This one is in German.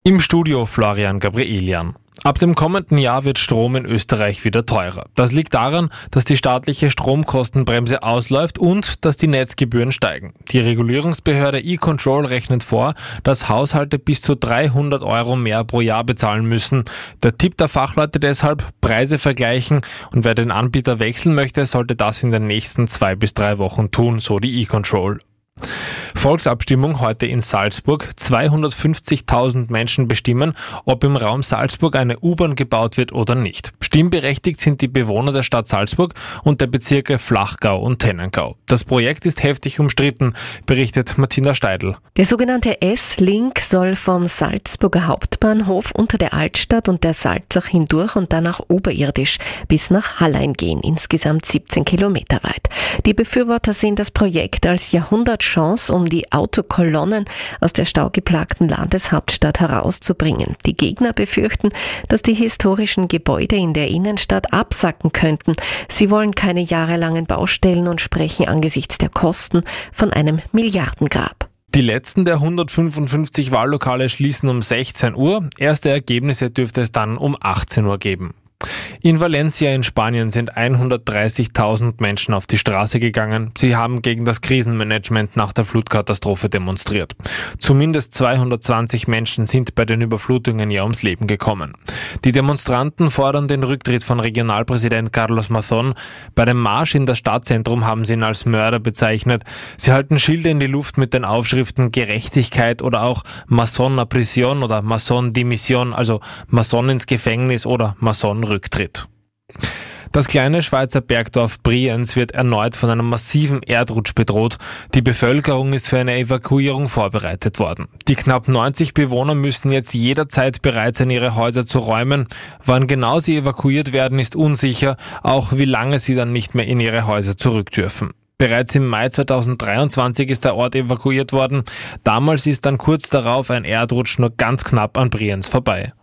Im Studio Florian Gabrielian. Ab dem kommenden Jahr wird Strom in Österreich wieder teurer. Das liegt daran, dass die staatliche Stromkostenbremse ausläuft und dass die Netzgebühren steigen. Die Regulierungsbehörde E-Control rechnet vor, dass Haushalte bis zu 300 € mehr pro Jahr bezahlen müssen. Der Tipp der Fachleute deshalb: Preise vergleichen, und wer den Anbieter wechseln möchte, sollte das in den nächsten 2 bis 3 Wochen tun, so die E-Control. Volksabstimmung heute in Salzburg. 250.000 Menschen bestimmen, ob im Raum Salzburg eine U-Bahn gebaut wird oder nicht. Stimmberechtigt sind die Bewohner der Stadt Salzburg und der Bezirke Flachgau und Tennengau. Das Projekt ist heftig umstritten, berichtet Martina Steidl. Der sogenannte S-Link soll vom Salzburger Hauptbahnhof unter der Altstadt und der Salzach hindurch und danach oberirdisch bis nach Hallein gehen, insgesamt 17 Kilometer weit. Die Befürworter sehen das Projekt als Jahrhundertchance, um die Autokolonnen aus der staugeplagten Landeshauptstadt herauszubringen. Die Gegner befürchten, dass die historischen Gebäude in der Innenstadt absacken könnten. Sie wollen keine jahrelangen Baustellen und sprechen angesichts der Kosten von einem Milliardengrab. Die letzten der 155 Wahllokale schließen um 16 Uhr. Erste Ergebnisse dürfte es dann um 18 Uhr geben. In Valencia in Spanien sind 130.000 Menschen auf die Straße gegangen. Sie haben gegen das Krisenmanagement nach der Flutkatastrophe demonstriert. Zumindest 220 Menschen sind bei den Überflutungen ums Leben gekommen. Die Demonstranten fordern den Rücktritt von Regionalpräsident Carlos Mazón. Bei dem Marsch in das Stadtzentrum haben sie ihn als Mörder bezeichnet. Sie halten Schilder in die Luft mit den Aufschriften Gerechtigkeit oder auch Mazón a prisión oder Mazón dimisión, also Mazón ins Gefängnis oder Mazón Rücktritt. Das kleine Schweizer Bergdorf Brienz wird erneut von einem massiven Erdrutsch bedroht. Die Bevölkerung ist für eine Evakuierung vorbereitet worden. Die knapp 90 Bewohner müssen jetzt jederzeit bereit sein, ihre Häuser zu räumen. Wann genau sie evakuiert werden, ist unsicher, auch wie lange sie dann nicht mehr in ihre Häuser zurück dürfen. Bereits im Mai 2023 ist der Ort evakuiert worden. Damals ist dann kurz darauf ein Erdrutsch nur ganz knapp an Brienz vorbei.